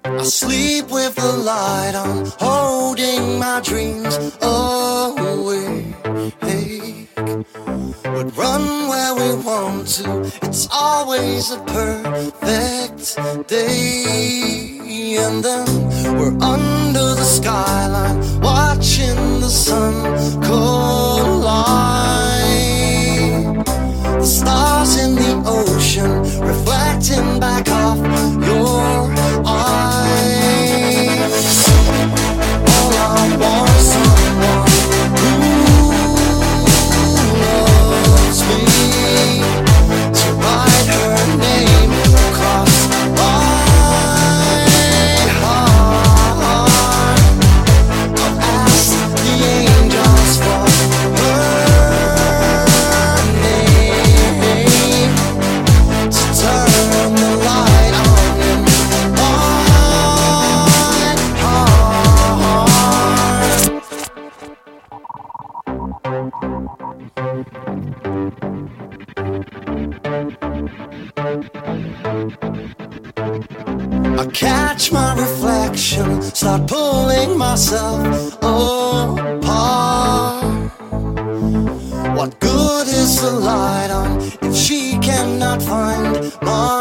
I sleep with the light on, holding my dreams awake. Would run where we want to, it's always a perfect day. And then we're under the skyline, watching the sun collide. The stars in the ocean, reflecting back off your eyes. All I want is someone who loves me, to write her name across my heart. I'll ask the angels for her name, to turn the light on in my heart. I catch my reflection, start pulling myself apart. What good is the light on if she cannot find my